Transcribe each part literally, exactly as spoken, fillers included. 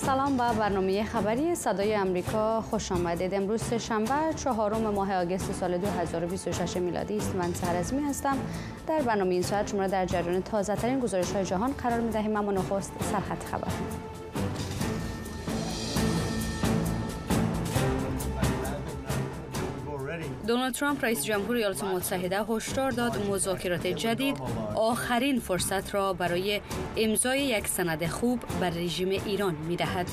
سلام به برنامه خبری صدای امریکا خوش آمدید. امروز شنبه چهارم ماه آگوست سال دو هزار و بیست و شش میلادی است. من سحر ازمی هستم. در برنامه این ساعت شما را در جریان تازه ترین گزارش های جهان قرار می دهیم. اما نخست سرخط خبر. دونالد ترامپ رئیس جمهور ایالات متحده هشدار داد مذاکرات جدید آخرین فرصت را برای امضای یک سند خوب بر رژیم ایران می‌دهد.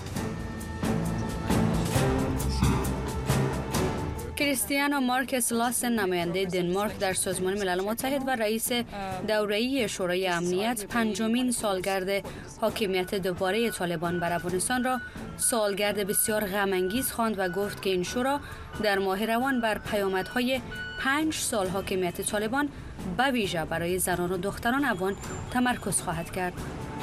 کریستیانا مارکس لاسن نماینده دنمارک در سازمان ملل متحد و رئیس دوره‌ای شورای امنیت پنجمین سالگرد حاکمیت دوباره طالبان بر افغانستان را سالگرد بسیار غم‌انگیز خواند و گفت که این شورا در ماه روان بر پیامدهای پنج سال حاکمیت طالبان به ویژه برای زنان و دختران افغان تمرکز خواهد کرد.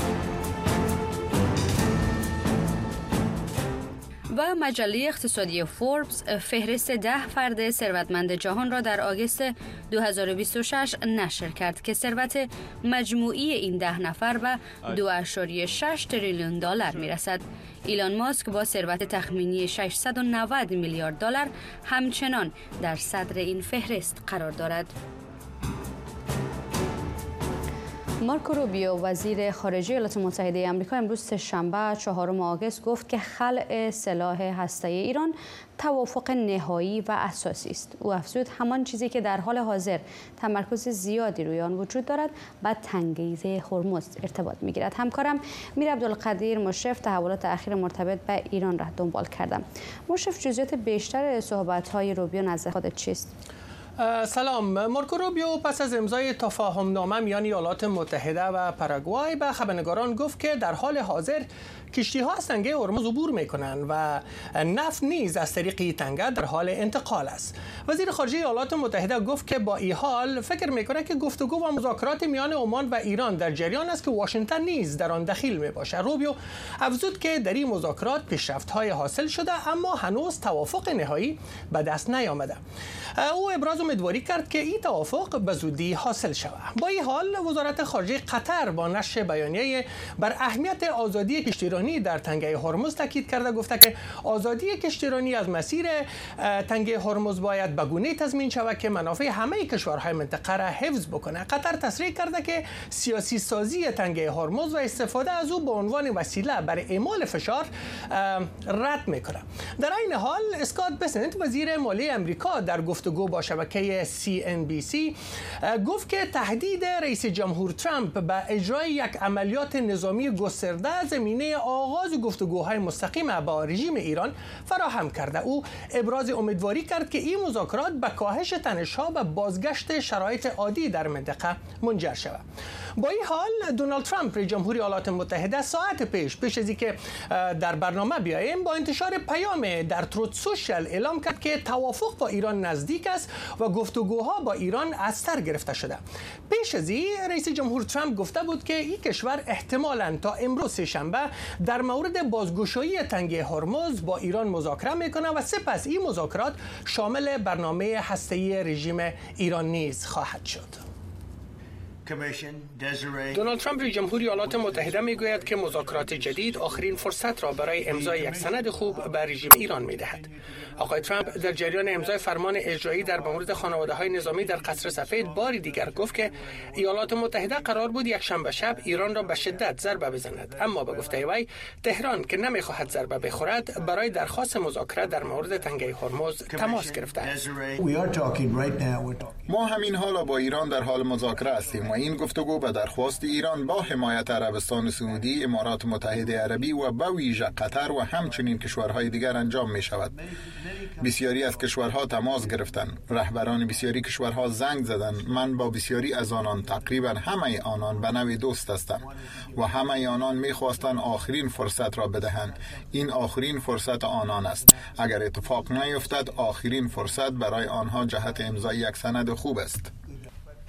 و مجله اقتصادی فوربس فهرست ده فرد ثروتمند جهان را در آگوست دو هزار و بیست و شش نشر کرد که ثروت مجموعی این ده نفر به دو ممیز شش تریلیون دلار میرسد. ایلان ماسک با ثروت تخمینی ششصد و نود میلیارد دلار همچنان در صدر این فهرست قرار دارد. مارکو روبیو وزیر خارجه ایالات متحده آمریکا امروز شنبه چهارم آگوست گفت که خلع سلاح هسته‌ای ایران توافق نهایی و اساسی است. او افزود همان چیزی که در حال حاضر تمرکز زیادی روی آن وجود دارد با تنگیز هرمز ارتباط می‌گیرد. همکارم میر عبدالقدیر مشرف تحولات اخیر مرتبط به ایران را دنبال کردم. مشرف، جزئیات بیشتر صحبت‌های روبیو نزد خودت چیست؟ سلام. مارکو روبیو پس از امضای تفاهم نامه میان ایالات متحده و پاراگوای به خبرنگاران گفت که در حال حاضر کشتی ها از تنگه هرمز عبور می کنند و نفت نیز از طریق تنگه در حال انتقال است. وزیر خارجه ایالات متحده گفت که با این حال فکر می کند که گفتگو و مذاکرات میان عمان و ایران در جریان است که واشنگتن نیز در آن دخیل می باشد. روبیو افزود که در این مذاکرات پیشرفت های حاصل شده اما هنوز توافق نهایی به دست نیامده. او ابراز امیدواری کرد که این توافق به زودی حاصل شود. با این حال وزارت خارجه قطر با نشر بیانیه بر اهمیت آزادی کشتیرانی در تنگه هرمز تاکید کرده، گفته که آزادی کشتیرانی از مسیر تنگه هرمز باید به گونه‌ای تضمین شود که منافع همه کشورهای منطقه را حفظ بکنه. قطر تصریح کرده که سیاسی سازی تنگه هرمز و استفاده از او به عنوان وسیله برای اعمال فشار رد میکنه. در این حال اسکات بسنت وزیر مالی آمریکا در گفتگو با شبکه سی ان بی سی گفت که تهدید رئیس جمهور ترامپ به اجرای یک عملیات نظامی گسترده زمینه آغاز گفتگوهای مستقیم با رژیم ایران فراهم کرده. او ابراز امیدواری کرد که این مذاکرات به کاهش تنش‌ها و بازگشت شرایط عادی در منطقه منجر شود. با این حال دونالد ترامپ رئیس جمهور ایالات متحده ساعت پیش پیش از اینکه در برنامه بیاییم با انتشار پیام در تروت سوشال اعلام کرد که توافق با ایران نزدیک است و گفتگوها با ایران از سر گرفته شده. پیش از این رئیس جمهور ترامپ گفته بود که این کشور احتمالاً تا امروز شنبه در مورد بازگشایی تنگه هرمز با ایران مذاکره میکنه و سپس این مذاکرات شامل برنامه هسته‌ای رژیم ایران نیز خواهد شد. دونالد ترامپ رئیس جمهور ایالات متحده میگوید که مذاکرات جدید آخرین فرصت را برای امضای یک سند خوب بر رژیم ایران میدهد. آقای ترامپ در جریان امضای فرمان اجرایی در مورد خانواده‌های نظامی در قصر سفید باری دیگر گفت که ایالات متحده قرار بود یک شنبه شب ایران را به شدت ضربه بزند، اما به گفته وی تهران که نمیخواهد ضربه بخورد برای درخواست مذاکره در مورد تنگه هرمز تماس گرفته است. ما همین حالا با ایران در حال مذاکره هستیم و این گفتگو به درخواست ایران با حمایت عربستان سعودی، امارات متحده عربی و به ویژه قطر و همچنین کشورهای دیگر انجام می شود. بسیاری از کشورها تماس گرفتند، رهبران بسیاری کشورها زنگ زدند. من با بسیاری از آنان، تقریبا همه آنان به نوع دوست هستم و همه آنان می‌خواستند آخرین فرصت را بدهند. این آخرین فرصت آنان است. اگر اتفاق نیفتد آخرین فرصت برای آنها جهت امضای یک سند خوب است.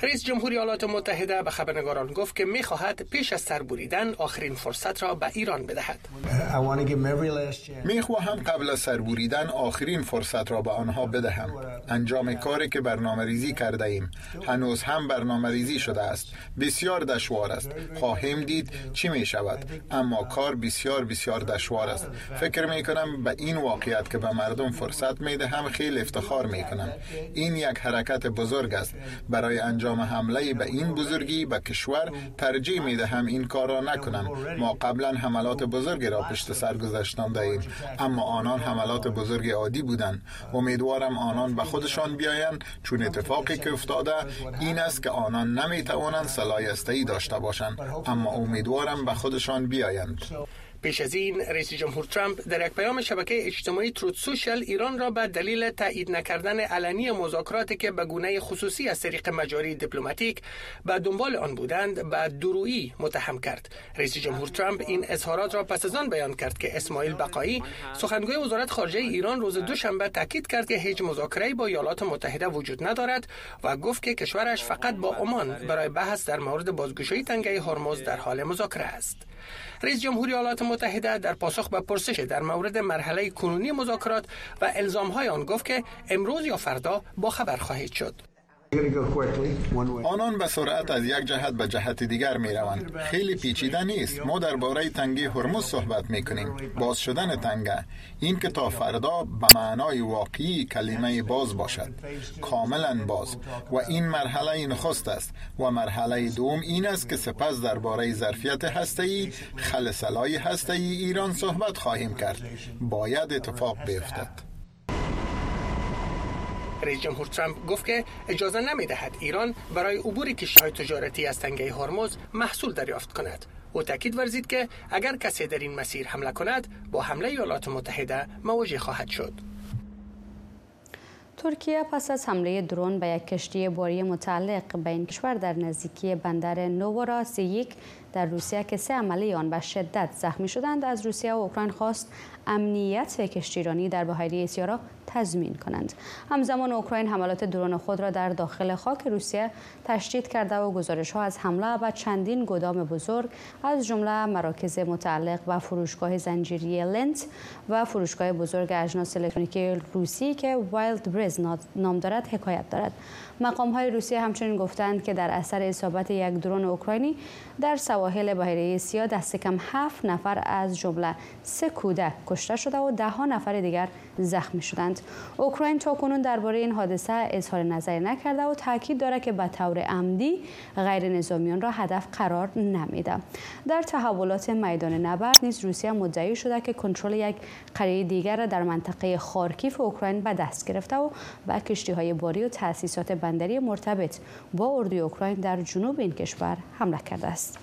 رئیس جمهوری ایالات متحده به خبرنگاران گفت که می‌خواهد پیش از سربریدن آخرین فرصت را به ایران بدهد. می‌خواهم قبل از سربریدن آخرین فرصت را به آنها بدهم. انجام کاری که برنامه‌ریزی کرده ایم هنوز هم برنامه‌ریزی شده است. بسیار دشوار است. خواهیم دید چی می شود، اما کار بسیار بسیار دشوار است. فکر می کنم به این واقعیت که به مردم فرصت می دهم خیلی افتخار می کنم. این یک حرکت بزرگ است. برای انجام حمله به این بزرگی به کشور ترجیح می دهم این کار را نکنم. ما قبلا حملات بزرگی را پشت سر گذاشتانده ایم، اما آنان حملات بزرگ عادی بودند. امیدوارم آنان به خودشان بیایند، چون اتفاقی که افتاده این است که آنان نمی توانند سلاح هسته‌ای داشته باشند، اما امیدوارم به خودشان بیایند. پیش از این رئیس جمهور ترامپ در یک پیام شبکه اجتماعی تروت سوشل ایران را به دلیل تایید نکردن علنی مذاکراتی که به گونه خصوصی از طریق مجاری دیپلماتیک به دنبال آن بودند به دورویی متهم کرد. رئیس جمهور ترامپ این اظهارات را پس از آن بیان کرد که اسماعیل بقایی سخنگوی وزارت خارجه ایران روز دوشنبه تاکید کرد که هیچ مذاکره‌ای با ایالات متحده وجود ندارد و گفت که کشورش فقط با عمان برای بحث در مورد بازگشایی تنگه هرمز در حال مذاکره است. رئیس جمهوری ایالات متحده در پاسخ به پرسش در مورد مرحله کنونی مذاکرات و الزام‌های آن گفت که امروز یا فردا با خبر خواهید شد. آنان به سرعت از یک جهت به جهت دیگر می روند. خیلی پیچیده نیست. ما درباره تنگه هرمز صحبت می کنیم. باز شدن تنگه، این که تا فردا به معنای واقعی کلمه باز باشد، کاملا باز، و این مرحله نخست است و مرحله دوم این است که سپس درباره ظرفیت هسته‌ای، خل سلاح هسته‌ای ایران صحبت خواهیم کرد. باید اتفاق بیفتد. رئیس جمهور ترامپ گفت که اجازه نمی‌دهد ایران برای عبور کشتی‌های تجارتی از تنگه هرمز محصول دریافت کند. او تاکید ورزید که اگر کسی در این مسیر حمله کند با حمله ایالات متحده مواجه خواهد شد. ترکیه پس از حمله درون به یک کشتی باری متعلق به این کشور در نزدیکی بندر نووراسییک در روسیه که سه عمله آن به شدت زخمی شدند، از روسیه و اوکراین خواست امنیت کشتیرانی در بحیره اسیا را تضمین کنند. همزمان اوکراین حملات درون خود را در داخل خاک روسیه تشدید کرده و گزارش‌ها از حمله به چندین گودام بزرگ از جمله مراکز متعلق به فروشگاه زنجیره لنت و فروشگاه بزرگ اجناس الکترونیکی روسی که وایلد برز نام دارد حکایت دارد. مقام‌های روسیه همچنین گفتند که در اثر اصابت یک درون اوکراینی در سواحل بحیره اسیا دست کم هفت نفر از جمله سه کودک کشته شده و ده ها نفر دیگر زخمی شدند. اوکراین تاکنون درباره این حادثه اظهار نظری نکرده و تاکید دارد که به طور عمدی غیر نظامیان را هدف قرار نمیده. در تحولات میدان نبرد نیز روسیه مدعی شده که کنترل یک قریه دیگر را در منطقه خارکیف اوکراین به دست گرفته و به کشتی‌های باری و تأسیسات بندری مرتبط با اردوی اوکراین در جنوب این کشور حمله کرده است.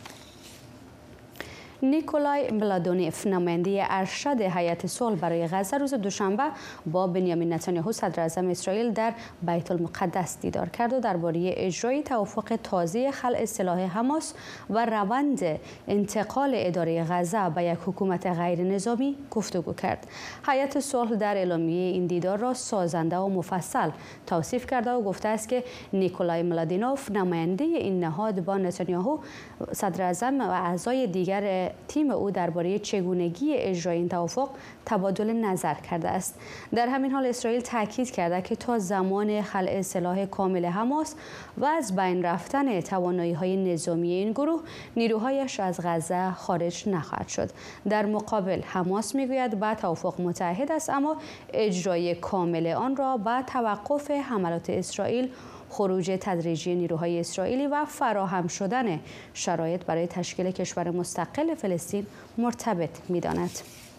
نیکولای ملادونیف نماینده ارشد هیئت صلح برای غزه روز دوشنبه با بنیامین نتانیاهو صدر اعظم اسرائیل در بیت المقدس دیدار کرد و درباره اجرای توافق تازه خلع سلاح حماس و روند انتقال اداره غزه به یک حکومت غیر نظامی گفتگو کرد. هیئت صلح در اعلامیه این دیدار را سازنده و مفصل توصیف کرده و گفته است که نیکولای ملادونیف نماینده این نهاد با نتانیاهو صدر اعظم و اعضای دیگر تیم او درباره چگونگی اجرای این توافق تبادل نظر کرده است. در همین حال اسرائیل تاکید کرده که تا زمان خلع سلاح کامل حماس و از بین رفتن توانایی‌های نظامی این گروه نیروهایش از غزه خارج نخواهد شد. در مقابل حماس میگوید به توافق متحد است، اما اجرای کامل آن را به توقف حملات اسرائیل، خروج تدریجی نیروهای اسرائیلی و فراهم شدن شرایط برای تشکیل کشور مستقل فلسطین مرتبط می‌داند.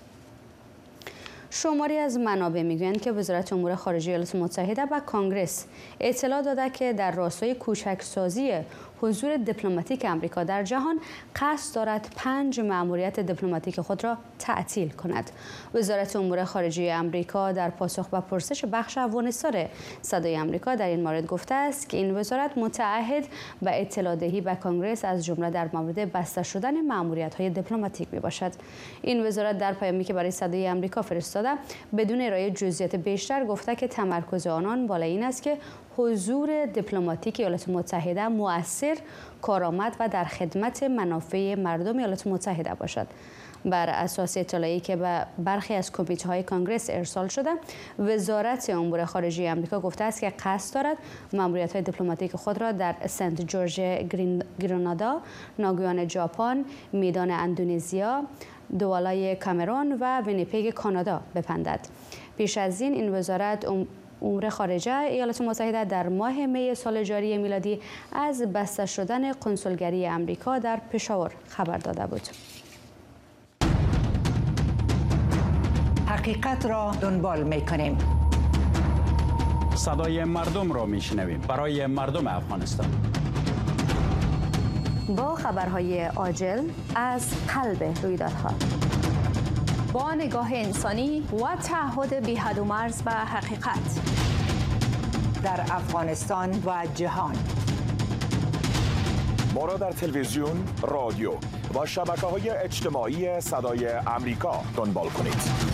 شماری از منابع میگویند که وزارت امور خارجه ایالات متحده به کانگرس اطلاع داده که در راستای کوچکسازی حضور دیپلماتیک امریکا در جهان قصد دارد پنج مأموریت دیپلماتیک خود را تعطیل کند. وزارت امور خارجه امریکا در پاسخ به پرسش بخش افغانستان صدای امریکا در این مورد گفته است که این وزارت متعهد به اطلاع دهی به کانگرس از جمله در مورد بسته شدن مأموریت‌های دیپلماتیک میباشد. این وزارت در پیامی که برای صدای امریکا فرستاده بدون ارائه جزئیات بیشتر گفته که تمرکز آنان بالای این است که حضور دیپلماتیک ایالات متحده مؤثر، کارآمد و در خدمت منافع مردم ایالات متحده باشد. بر اساس اطلاعی که به برخی از کمیته‌های کانگرس ارسال شده، وزارت امور خارجه آمریکا گفته است که قصد دارد ماموریت‌های دیپلماتیک خود را در سنت جورج گرانادا، ناگویان ژاپن، میدان اندونزیا، دوالای کامرون و وینیپگ کانادا بپندد. پیش از این این وزارت امور خارجه ایالات متحده در ماه می سال جاری میلادی از بسته شدن کنسولگری آمریکا در پشاور خبر داده بود. حقیقت را دنبال می‌کنیم. صدای مردم را می‌شنویم برای مردم افغانستان. با خبرهای عاجل از قلب رویدادها، با نگاه انسانی و تعهد بی حد و مرز به حقیقت در افغانستان و جهان. ما را در تلویزیون، رادیو و شبکه‌های اجتماعی صدای آمریکا دنبال کنید.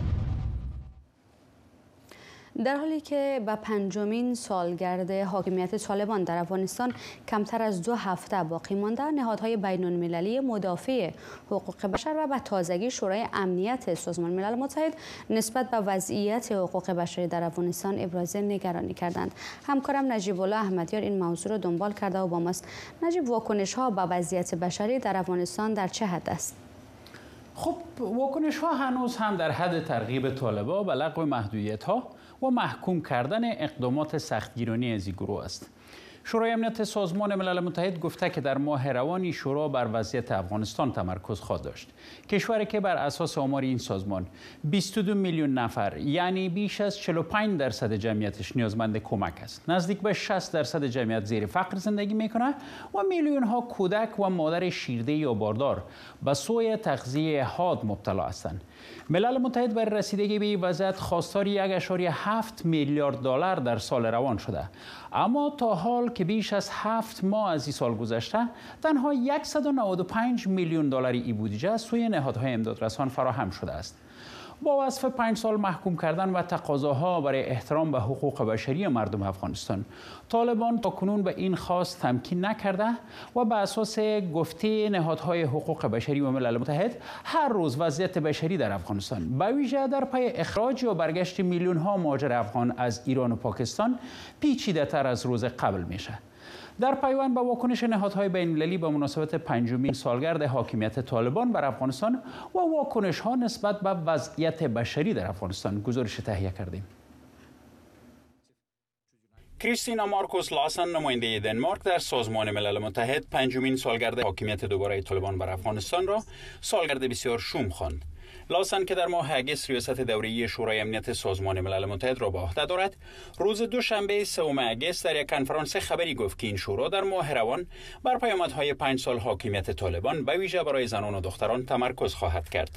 در حالی که به پنجمین سالگرد حاکمیت طالبان در افغانستان کمتر از دو هفته باقی مانده، نهادهای بین‌المللی مدافع حقوق بشر و به تازگی شورای امنیت سازمان ملل متحد نسبت به وضعیت حقوق بشری در افغانستان ابراز نگرانی کردند. همکارم نجیب الله احمدیار این موضوع را دنبال کرده و با ماست. نجیب، واکنش‌ها به وضعیت بشری در افغانستان در چه حد است؟ خب واکنش ها هنوز هم در حد ترغیب طالبان به لغو محدودیت ها و محکوم کردن اقدامات سختگیرانه از این گروه است. شورای امنیت سازمان ملل متحد گفته که در ماه روان شورا بر وضعیت افغانستان تمرکز خواهد داشت. کشوری که بر اساس آمار این سازمان بیست و دو میلیون نفر، یعنی بیش از چهل و پنج درصد جمعیتش نیازمند کمک است. نزدیک به شصت درصد جمعیت زیر فقر زندگی میکنه و میلیون ها کودک و مادر شیرده یا باردار به سوی تغذیه حاد مبتلا هستند. ملل متحد بر رسیدگی به این وضعیت خواستار یک ممیز هفت میلیارد دلار در سال روان شده، اما تا حال که بیش از هفت ماه از این سال گذشته، تنها صد و نود و پنج میلیون دلاری ای بودجه از سوی نهادهای امدادرسان فراهم شده است. با وصف پنج سال محکوم کردن و تقاضاها برای احترام به حقوق بشری مردم افغانستان، طالبان تاکنون به این خواست تمکین نکرده و به اساس گفته نهادهای حقوق بشری و ملل متحد هر روز وضعیت بشری در افغانستان به ویژه در پی اخراج و برگشت میلیون ها مهاجر افغان از ایران و پاکستان پیچیده تر از روز قبل میشه. در پیوند به واکنش نهادهای بین‌المللی به مناسبت پنجمین سالگرد حاکمیت طالبان بر افغانستان و واکنش ها نسبت به وضعیت بشری در افغانستان، گزارش تهیه کردیم. کریستینا مارکوس لاسن، نماینده دنمارک در سازمان ملل متحد، پنجمین سالگرد حاکمیت دوباره طالبان بر افغانستان را سالگرد بسیار شوم خواند. لاسن که در ماه اگست ریاست دوره‌ای شورای امنیت سازمان ملل متحد را به عهده دارد، روز دوشنبه سوم اگست در یک کنفرانس خبری گفت که این شورا در ماه روان بر پیامدهای پنج سال حاکمیت طالبان به ویژه برای زنان و دختران تمرکز خواهد کرد.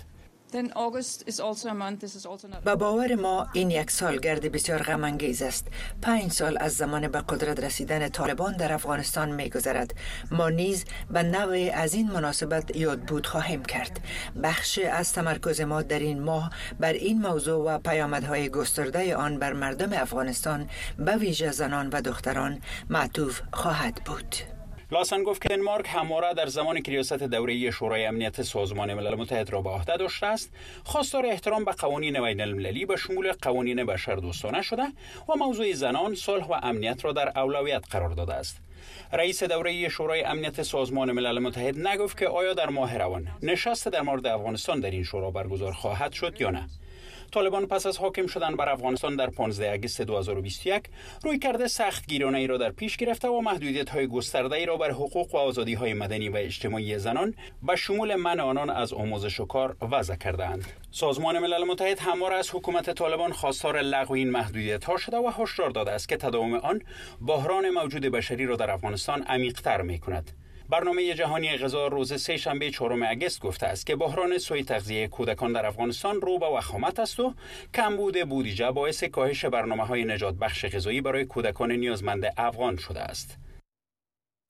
با باور ما این یک سالگرد بسیار غم انگیز است. پنج سال از زمان به قدرت رسیدن طالبان در افغانستان می‌گذرد. ما نیز به نوعی از این مناسبت یاد بود خواهیم کرد. بخش از تمرکز ما در این ماه بر این موضوع و پیامدهای گسترده آن بر مردم افغانستان به ویژه زنان و دختران معطوف خواهد بود. لاسن گفت که دنمارک همواره در زمانی که ریاست دوره‌ای شورای امنیت سازمان ملل متحد را به عهده داشته است، خواستار احترام به قوانین بین‌المللی به شمول قوانین بشردوستانه شده و موضوع زنان، صلح و امنیت را در اولویت قرار داده است. رئیس دوره‌ای شورای امنیت سازمان ملل متحد نگفت که آیا در ماه روان نشست در مورد افغانستان در این شورا برگزار خواهد شد یا نه. طالبان پس از حاکم شدن بر افغانستان در پانزده اگست دو هزار و بیست و یک رویکرد سختگیرانه ای را در پیش گرفته و محدودیت‌های گسترده ای را بر حقوق و آزادی‌های مدنی و اجتماعی زنان به شمول منع آنان از آموزش و کار وضع کرده‌اند. سازمان ملل متحد همواره از حکومت طالبان خواستار لغو این محدودیت‌ها شده و هشدار داده است که تداوم آن بحران موجود بشری را در افغانستان عمیق‌تر می‌کند. برنامه جهانی غذا روز سه شنبه چهارم اگست گفته است که بحران سوء تغذیه کودکان در افغانستان رو به وخامت است و کمبود بودجه باعث کاهش برنامه‌های نجات بخش غذایی برای کودکان نیازمند افغان شده است.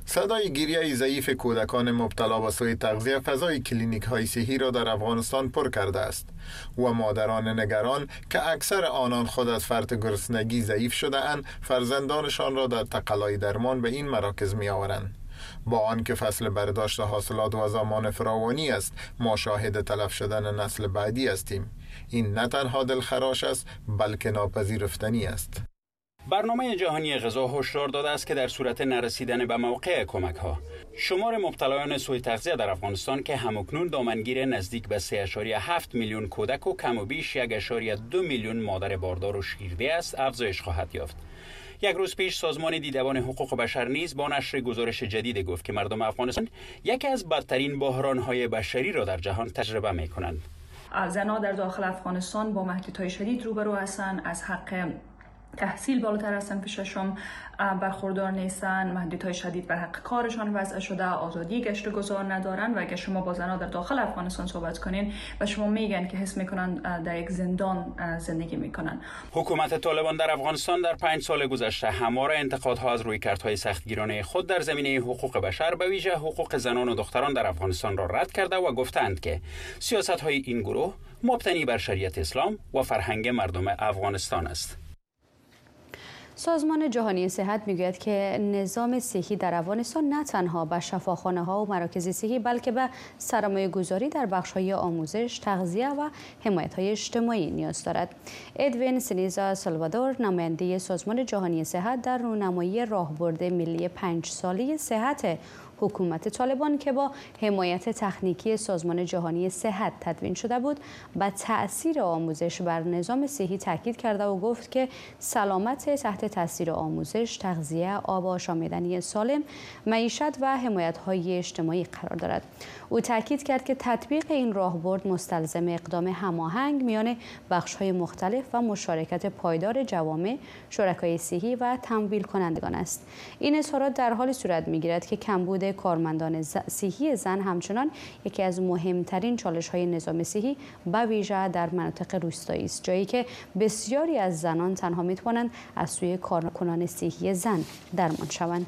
صدای گریه ضعیف کودکان مبتلا به سوء تغذیه فضای کلینیک های صحی را در افغانستان پر کرده است و مادران نگران که اکثر آنان خود از فرط گرسنگی ضعیف شده اند فرزندانشان را در تقلای درمان به این مراکز می آورند. با آنکه فصل برداشت حاصلات و زمان فراوانی است، ما شاهد تلف شدن نسل بعدی هستیم. این نه تنها دلخراش است بلکه ناپذیرفتنی است. برنامه جهانی غذا هشدار داده است که در صورت نرسیدن به موقع کمک ها شمار مبتلایان سوء تغذیه در افغانستان که همکنون دامنگیر نزدیک به سه ممیز هفت میلیون کودک و کم و بیش یک ممیز دو میلیون مادر باردار و شیرده است افزایش خواهد یافت. یک روز پیش سازمان دیدبان حقوق بشر نیز با نشر گزارش جدید گفت که مردم افغانستان یکی از بدترین بحران‌های بشری را در جهان تجربه می‌کنند. زنان در داخل افغانستان با محدودیت‌های شدید روبرو هستند، از حق تحصیل بالاتر از صنف ششم برخوردار نیستن، محدودیت‌های شدید بر حق کارشان وضع شده، آزادی گشت و گذار ندارن و اگر شما با زنان در داخل افغانستان صحبت کنین و شما میگن که حس میکنن در یک زندان زندگی میکنن. حکومت طالبان در افغانستان در پنج سال گذشته هموار انتقادها از رویکردهای سختگیرانه خود در زمینه حقوق بشر به ویژه حقوق زنان و دختران در افغانستان را رد کرده و گفتند که سیاست‌های این گروه مبتنی بر شریعت اسلام و فرهنگ مردم افغانستان است. سازمان جهانی صحت میگوید که نظام صحی در افغانستان نه تنها به شفاخانه ها و مراکز صحی بلکه به سرمایه گذاری در بخش های آموزش، تغذیه و حمایت های اجتماعی نیاز دارد. ادوین سنیزا سالوادور، نماینده سازمان جهانی صحت، در رونمایی راهبرد ملی پنج ساله صحت حکومت طالبان که با حمایت تکنیکی سازمان جهانی صحت تدوین شده بود، به تأثیر آموزش بر نظام صحی تاکید کرده و گفت که سلامت تحت تأثیر آموزش، تغذیه، آب آشامیدنی سالم، معیشت و حمایت‌های اجتماعی قرار دارد. او تاکید کرد که تطبیق این راهبرد مستلزم اقدام هماهنگ میان بخش‌های مختلف و مشارکت پایدار جوامع، شرکای صحی و تمویل کنندگان است. این اظهارات در حال صورت می‌گیرد که کمبود کارمندان صحی زن همچنان یکی از مهمترین چالش‌های نظام صحی به ویژه در مناطق روستایی است، جایی که بسیاری از زنان تنها می‌توانند از سوی کارکنان صحی زن درمان شوند.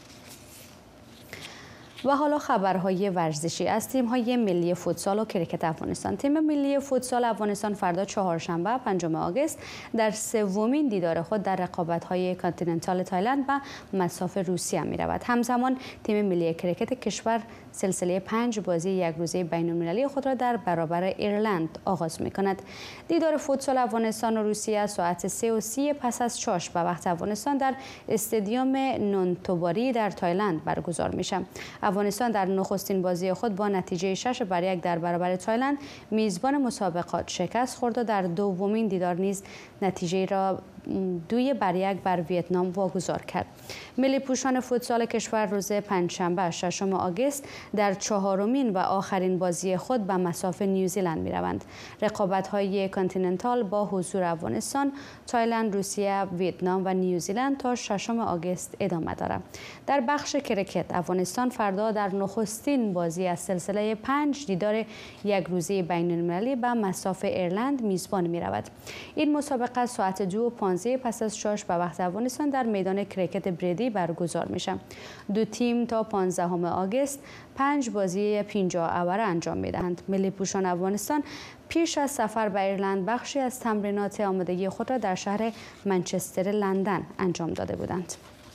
و حالا خبرهای ورزشی از تیم‌های ملی فوتسال و کریکت افغانستان. تیم ملی فوتسال افغانستان فردا چهارشنبه پنجم آگوست در سومین دیدار خود در رقابت‌های کانتیننتال تایلند و مصاف روسیه می‌رود. همزمان تیم ملی کریکت کشور سلسله پنج بازی یک روزه بین‌المللی خود را در برابر ایرلند آغاز می‌کند. دیدار فوتسال افغانستان و روسیه ساعت سه و سی پس از چاش به وقت افغانستان در استادیوم نونتوباری در تایلند برگزار می‌شود. افغانستان در نخستین بازی خود با نتیجه شش بر یک در برابر تایلند میزبان مسابقات شکست خورد و در دومین دیدار نیز نتیجه را دوی بر یک بر ویتنام واگذار کرد. ملی پوشان فوتسال کشور روز پنجشنبه ششم آگوست در چهارمین و آخرین بازی خود به مصاف نیوزیلند می‌روند. رقابت‌های کانتیننتال با حضور افغانستان، تایلند، روسیه، ویتنام و نیوزیلند تا ششم آگوست ادامه دارد. در بخش کرکت افغانستان فردا در نخستین بازی از سلسله پنج دیدار یک روزه بین‌المللی به مصاف ایرلند میزبان می‌رود. این مسابقه ساعت دو و پانزده پس از شش به وقت افغانستان در میدان کرکت بریدی برگزار میشه. دو تیم تا پانزدهم آگوست پنج بازی پنجاه اوره انجام میدهند. ملی پوشان افغانستان پیش از سفر به ایرلند بخشی از تمرینات آمادگی خود را در شهر منچستر لندن انجام داده بودند.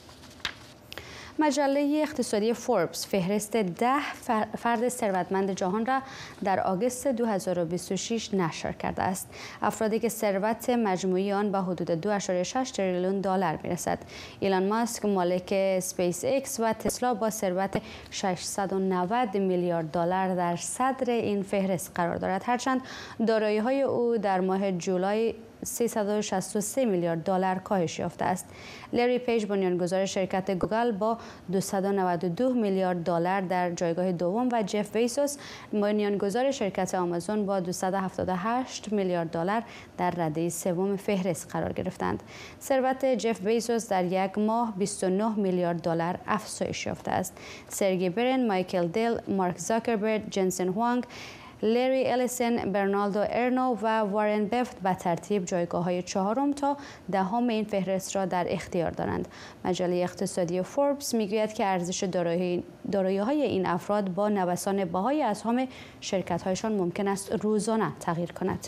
مجله اقتصادی فوربس فهرست ده فرد ثروتمند جهان را در آگوست دو هزار و بیست و شش نشر کرده است. افرادی که ثروت مجموعی آن به حدود دو ممیز شش تریلیون دلار میرسد. ایلان ماسک مالک اسپیس ایکس و تسلا با ثروت ششصد و نود میلیارد دلار در صدر این فهرست قرار دارد، هرچند دارایی‌های او در ماه جولای سیصد و شصت و سه میلیارد دلار کاهش یافته است. لری پیج بنیانگذار شرکت گوگل با دویست و نود و دو میلیارد دلار در جایگاه دوم و جف بیزوس بنیانگذار شرکت آمازون با دویست و هفتاد و هشت میلیارد دلار در رده سوم فهرست قرار گرفتند. ثروت جف بیزوس در یک ماه بیست و نه میلیارد دلار افزایش یافته است. سرگی برن، مایکل دیل، مارک زاکربرگ، جنسن هوانگ، لری الیسن، برنالدو ارنو و وارن بفت به ترتیب جایگاه‌های چهارم تا دهم این فهرست را در اختیار دارند. مجله اقتصادی فوربس میگوید که ارزش دارایی‌های این افراد با نوسان بهای اسهام شرکت‌هایشان ممکن است روزانه تغییر کند.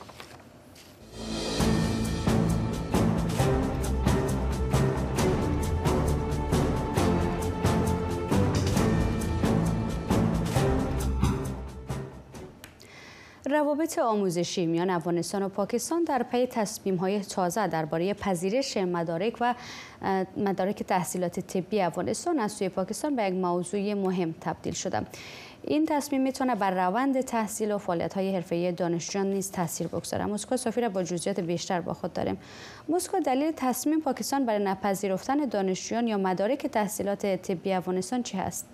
روابط آموزشی میان افغانستان و پاکستان در پی تصمیم‌های تازه درباره پذیرش مدارک و مدارک تحصیلات طبی افغانستان از سوی پاکستان به یک موضوع مهم تبدیل شده. این تصمیم میتونه بر روند تحصیل و فعالیت‌های حرفه‌ای دانشجویان نیز تاثیر بگذاره. مسکو سفیر با جزئیات بیشتر با خود داریم. مسکو، دلیل تصمیم پاکستان برای نپذیرفتن دانشجویان یا مدارک تحصیلات طبی افغانستان چی هست؟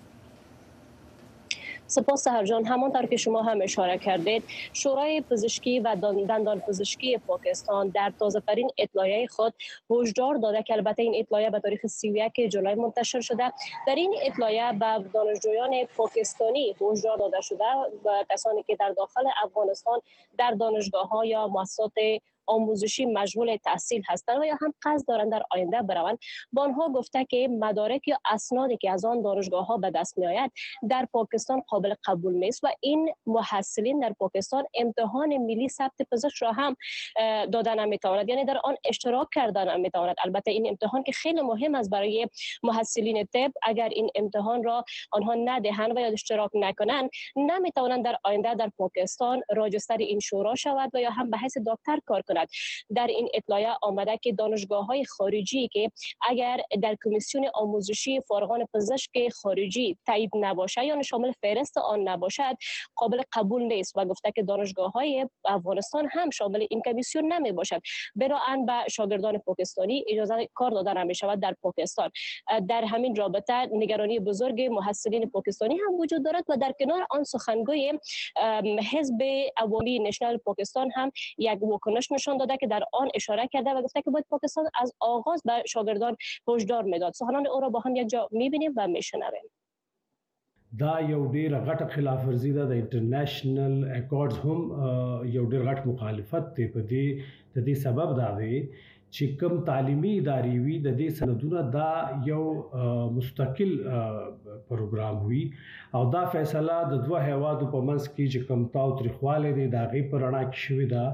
سپاس سحر جان، همانطور که شما هم اشاره کردید، شورای پزشکی و دندان پزشکی پاکستان در تازه‌ترین اطلاعیه خود هشدار داده که البته این اطلاعیه به تاریخ سی و یک جولای منتشر شده. در این اطلاعیه به دانشجویان پاکستانی هشدار داده شده و کسانی که در داخل افغانستان در دانشگاه‌ها یا مؤسسات آموزشی مشغول تحصیل هستند و یا هم قصد دارند در آینده بروند، با آنها گفته که مدارک یا اسنادی که از آن دانشگاه ها به دست می آید در پاکستان قابل قبول نیست و این محصلین در پاکستان امتحان ملی ثبت پزشک را هم دادن نمی تواند، یعنی در آن اشتراک کردن نمی تواند. البته این امتحان که خیلی مهم است برای محصلین طب، اگر این امتحان را آنها ندهند و یا اشتراک نکنند نمی توانند در آینده در پاکستان راجستر این شورا شود و یا هم به حیث دکتر کار کند. در این اطلاعیه آمده که دانشگاه‌های خارجی که اگر در کمیسیون آموزشی فارغان پزشک خارجی تایید نباشه یا شامل فهرست آن نباشد قابل قبول نیست و گفته که دانشگاه‌های افغانستان هم شامل این کمیسیون نمی باشد. بنابراین به شاگردان پاکستانی اجازه کار داده نمی شود در پاکستان. در همین رابطه نگرانی بزرگ محصلین پاکستانی هم وجود دارد و در کنار آن سخنگوی حزب عوامی نشنال پاکستان هم یک واکنش نشان داده که در آن اشاره کرده و گفته که باید پاکستان از آغاز به شاگردان هشدار میداد. سخنان او را با هم یک جا میبینیم و میشنویم. دا یو ډیره غټه خلاف ورزي ده د انټرنیشنل اکارډز هم یو ډیر غټ مخالفت دی په دې د دې سبب دا دی چې کوم تعلیمي ادارې وي د دې سندونه دا یو مستقل پروګرام وي او دا فیصله د دوه هیوادو په منځ کې چې کوم تاوتریخوالی دی د هغې په رڼا کې شوې ده.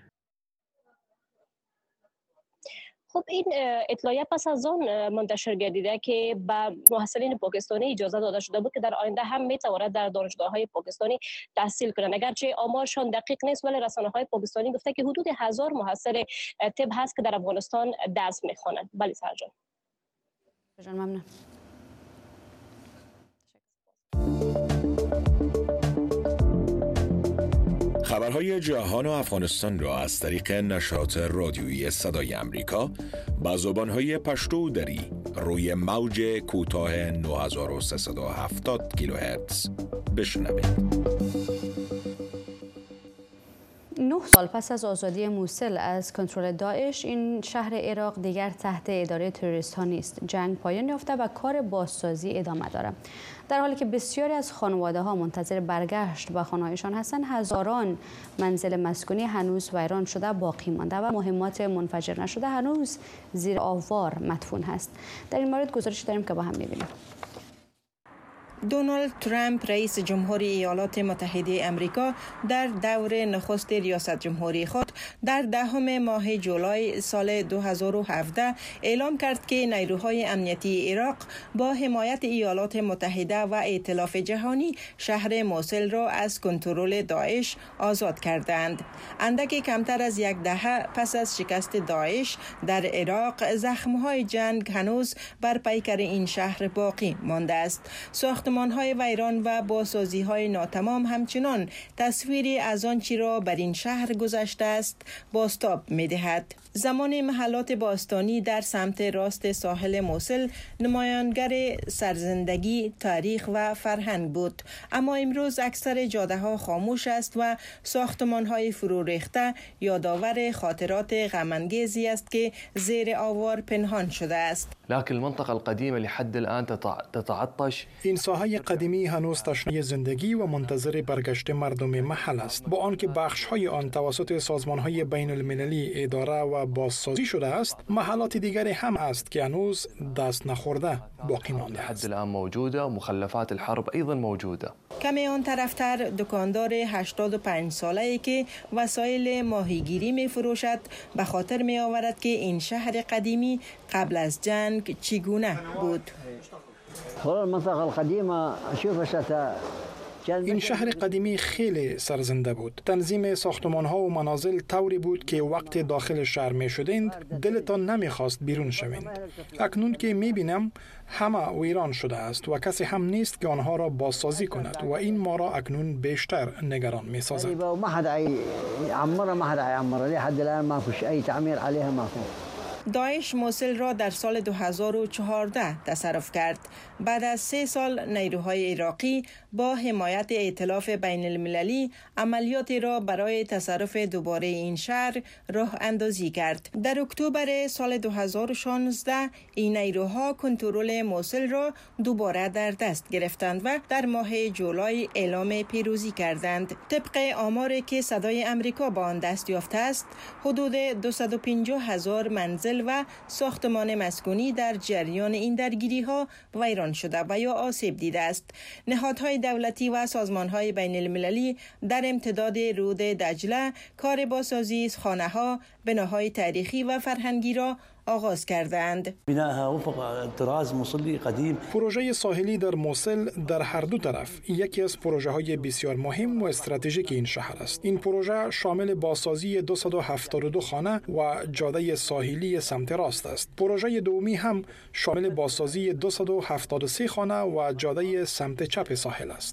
خب این اطلاعیه پس از آن منتشر گردیده که به محصلین پاکستانی اجازه داده شده بود که در آینده هم میتواند در دانشگاه‌های پاکستانی تحصیل کنند. اگرچه آمارشان دقیق نیست ولی رسانه‌های پاکستانی گفته که حدود هزار محصل طب هست که در افغانستان درس میخوانند. بله سرجان. جان ممنون. خبرهای جهان و افغانستان را از طریق نشرات رادیویی صدای امریکا با زبانهای پشتو و دری روی موج کوتاه نه هزار و سیصد و هفتاد کیلوهرتز بشنوید. نه سال پس از آزادی موسل از کنترل داعش، این شهر عراق دیگر تحت اداره تروریست ها نیست. جنگ پایان یافته و کار بازسازی ادامه دارد. در حالی که بسیاری از خانواده ها منتظر برگشت به خانه‌هایشان هستند، هزاران منزل مسکونی هنوز ویران شده باقی مانده و مهمات منفجر نشده هنوز زیر آوار مدفون هست. در این مورد گزارشی داریم که با هم می‌بینیم. دونالد ترامپ رئیس جمهوری ایالات متحده امریکا در دور نخست ریاست جمهوری خود در دهم ماه جولای سال دو هزار و هفده اعلام کرد که نیروهای امنیتی عراق با حمایت ایالات متحده و ائتلاف جهانی شهر موسل را از کنترل داعش آزاد کردند. اندکی کمتر از یک دهه پس از شکست داعش در عراق، زخم‌های جنگ هنوز بر پیکر این شهر باقی مانده است. ساختمان‌های ویران و بازسازی‌های ناتمام همچنان تصویری از آنچه را بر این شهر گذشته است بازتاب می‌دهد. زمان محلات باستانی در سمت راست ساحل موسل نمایانگر سرزندگی، تاریخ و فرهنگ بود، اما امروز اکثر جاده‌ها خاموش است و ساختمان‌های فرو ریخته یادآور خاطرات غم‌انگیزی است که زیر آوار پنهان شده است. لكن المنطقة القديمة لحد الآن تتعطش. این سلاح‌های قدیمی هنوز تشنه زندگی و منتظر برگشت مردم محل است، با آنکه بخش‌های آن توسط سازمان‌های بین المللی اداره و بازسازی شده است. محلات دیگری هم است که هنوز دست نخورده باقی مانده است. الان موجوده و مخلفات الحرب ايضا موجوده. کمی آن طرفتر دکاندار هشتاد و پنج ساله‌ای که وسایل ماهیگیری می‌فروشد به خاطر می‌آورد که این شهر قدیمی قبل از جنگ چگونه بود. این شهر قدیمی خیلی سرزنده بود. تنظیم ساختمان‌ها و منازل طوری بود که وقت داخل شهر می شدند دلتان نمیخواست بیرون شوید. اکنون که می بینم همه ویران شده است و کسی هم نیست که آنها را بازسازی کند و این ما را اکنون بیشتر نگران می سازد. داعش موصل را در سال دو هزار و چهارده تصرف کرد. بعد از سه سال نیروهای عراقی با حمایت ائتلاف بین المللی عملیاتی را برای تصرف دوباره این شهر راه اندازی کرد. در اکتبر سال دو هزار و شانزده این نیروها کنترل موصل را دوباره در دست گرفتند و در ماه جولای اعلام پیروزی کردند. طبق آماری که صدای امریکا با آن دست یافته است، حدود دویست و پنجاه هزار منزل و ساختمان مسکونی در جریان این درگیری ها ویران شده و یا آسیب دیده است. نهادهای دولتی و سازمانهای بین المللی در امتداد رود دجله کار بازسازی خانه ها، بناهای تاریخی و فرهنگی را آغاز کردند. پروژه ساحلی در موصل در هر دو طرف یکی از پروژه های بسیار مهم و استراتژیک این شهر است. این پروژه شامل بازسازی دویست و هفتاد و دو خانه و جاده ساحلی سمت راست است. پروژه دومی هم شامل بازسازی دویست و هفتاد و سه خانه و جاده سمت چپ ساحل است.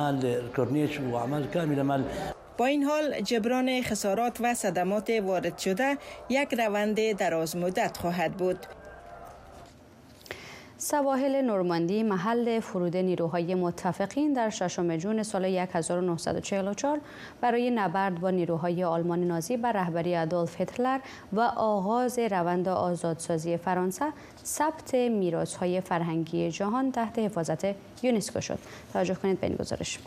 با این حال جبران خسارات و صدمات وارد شده یک روند دراز مدت خواهد بود. سواحل نورماندی محل فرود نیروهای متفقین در ششم ژوئن سال هزار و نهصد و چهل و چهار برای نبرد با نیروهای آلمان نازی بر رهبری آدولف هیتلر و آغاز روند آزادسازی فرانسه ثبت میراث‌های فرهنگی جهان تحت حفاظت یونسکو شد. توجه کنید به این گزارش.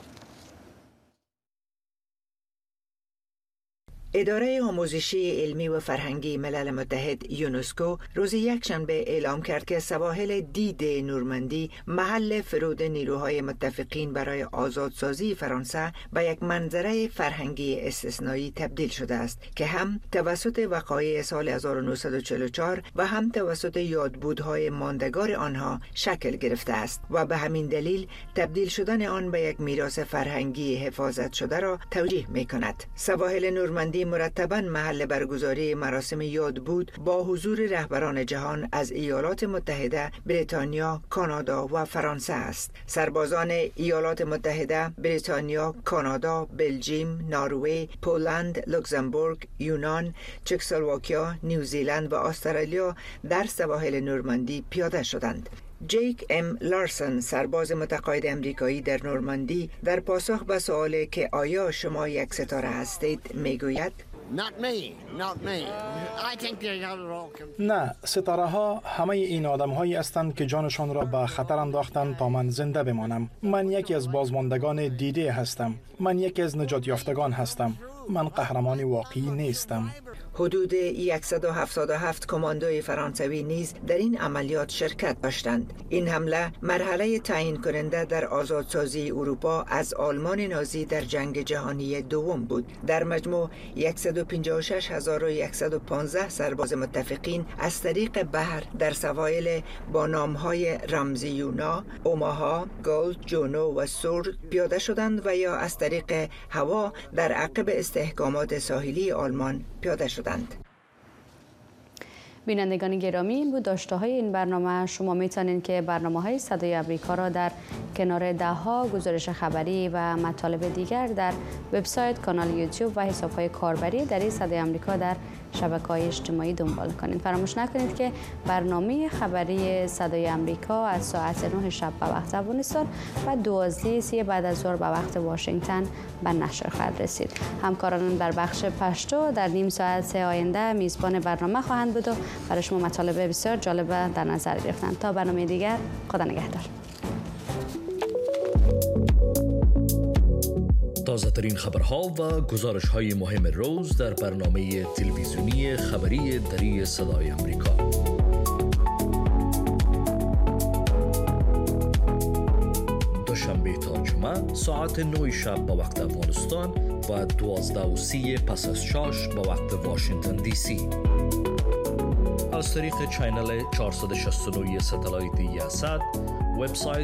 اداره آموزشی علمی و فرهنگی ملل متحد یونسکو روز یکشنبه اعلام کرد که سواحل دید نورماندی محل فرود نیروهای متفقین برای آزادسازی فرانسه به یک منظره فرهنگی استثنایی تبدیل شده است که هم توسط وقایع سال هزار و نهصد و چهل و چهار و هم توسط یادبودهای ماندگار آنها شکل گرفته است و به همین دلیل تبدیل شدن آن به یک میراث فرهنگی حفاظت شده را توجیه می کند. سواحل نورماندی مرتباً محل برگزاری مراسم یاد بود با حضور رهبران جهان از ایالات متحده، بریتانیا، کانادا و فرانسه است. سربازان ایالات متحده، بریتانیا، کانادا، بلژیم، نروژ، پولند، لوکزامبورگ، یونان، چکسلواکیا، نیوزیلند و استرالیا در سواحل نورماندی پیاده شدند. جیک ام لارسن، سرباز متقاعد امریکایی در نورماندی، در پاسخ به سؤال که آیا شما یک ستاره هستید میگوید: نه، ستاره ها همه این آدم هایی هستند که جانشان را به خطر انداختند تا من زنده بمانم. من یکی از بازماندگان دیده هستم. من یکی از نجات یافتگان هستم. من قهرمان واقعی نیستم. حدود صد و هفتاد و هفت کماندوی فرانسوی نیز در این عملیات شرکت داشتند. این حمله مرحله تعیین کننده در آزادسازی اروپا از آلمان نازی در جنگ جهانی دوم بود. در مجموع صد و پنجاه و شش هزار و صد و پانزده سرباز متفقین از طریق بحر در سواحل با نامهای رمزی یونا، اوماها، گولد، جونو و سور پیاده شدند و یا از طریق هوا در عقب استحکامات ساحلی آلمان پیاده شدند. بینندگان گرامی، این بود داشته های این برنامه. شما میتونید که برنامه های صدای امریکا را در کنار ده ها گزارش خبری و مطالب دیگر در وبسایت، کانال یوتیوب و حساب های کاربری در صدای امریکا در شبکه‌های اجتماعی دنبال کنید. فراموش نکنید که برنامه خبری صدای امریکا از ساعت نه شب به وقت افغانستان و دوازده سی بعد از ظهر به وقت واشنگتن به نشر خواهد رسید. همکارانم در بخش پشتو در نیم ساعت آینده میزبان برنامه خواهند بود و برای شما مطالب بسیار جالب در نظر گرفتند. تا برنامه دیگر، خدا نگهدار. تازه ترین خبرها و گزارش های مهم روز در برنامه تلویزیونی خبری دری صدای امریکا. دوشنبه تا جمعه ساعت نه شب به وقت افغانستان و دوازده و سی پس از شاش به وقت واشنگتن دی سی. از طریق چینل چهارصد و شصت و نه ستلایت یاسد، وبسایت